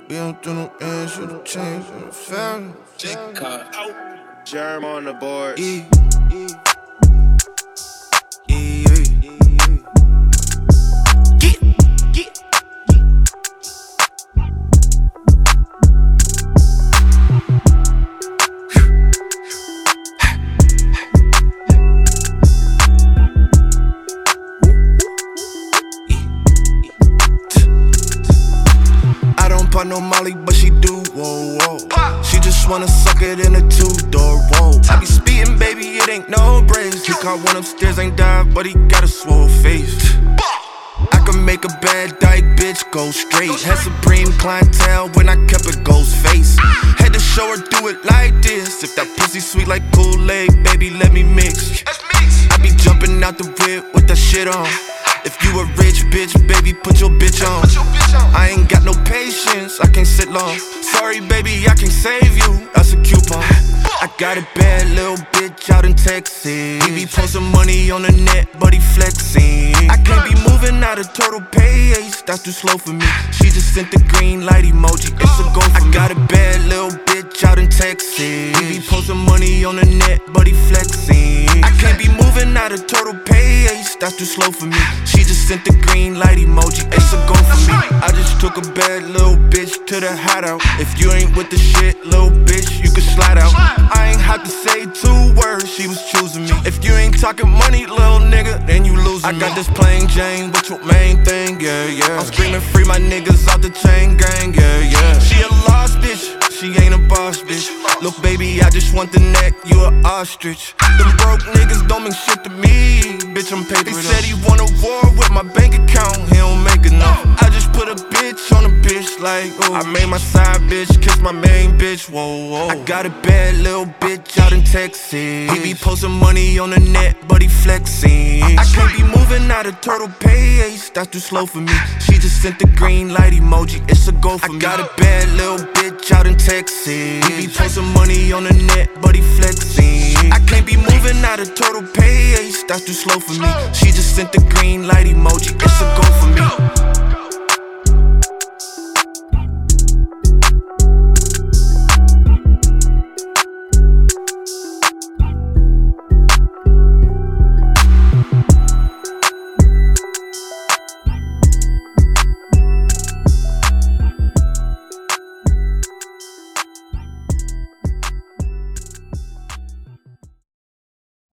Been through no ends, should've changed in the family. Germ on the board. I don't pop no Molly, but she do, whoa, whoa. She just wanna suck it in a two-door, whoa. I be speeding, baby, it ain't no brace. He caught one upstairs, ain't died, but he got a swole face. I can make a bad dyke bitch go straight. Had supreme clientele when I kept a ghost face. Had to show her do it like this. If that pussy sweet like Kool-Aid, baby, let me mix. I be jumping out the whip with that shit on. If you a rich bitch, baby, put your bitch on. I ain't got no patience, I can't sit long. Sorry, baby, I can't save you, that's a coupon. I got a bad little bitch out in Texas. He be posting money on the net, but he flexing. I can't be moving out of total pace, that's too slow for me. She just sent the green light emoji, it's a go for me. I got a bad little bitch out in Texas. He be posting money on the net, but he flexing. I can't be moving out of total pace, that's too slow for me. She just sent the green light emoji, it's a go for me. I just took a bad little bitch to the hideout. If you ain't with the shit, little bitch, you can slide out. I ain't have to say 2 words, she was choosing me. If you ain't talking money, little nigga, then you losing me. I got this plain Jane with your main thing, yeah, yeah. I'm screaming free my niggas out the chain gang, yeah, yeah. She a lost bitch, she ain't a boss bitch. Look baby, I just want the neck, you a ostrich. Them broke niggas don't mean shit to me, bitch, I'm paper. He said he want a war with my bank account, he don't make enough. I just put a bitch on a bitch like, ooh. I made my side bitch kiss my main bitch, whoa, whoa. I got a bad little bitch out in Texas. He be posting money on the net, but he flexing. I can't be moving out of turtle pace, that's too slow for me. She just sent the green light emoji, it's a go for me. I got a bad little bitch out in Texas. He be posting money on the net, but he flexing. I can't be moving out of total pace, that's too slow for me. She just sent the green light emoji, it's a go for me.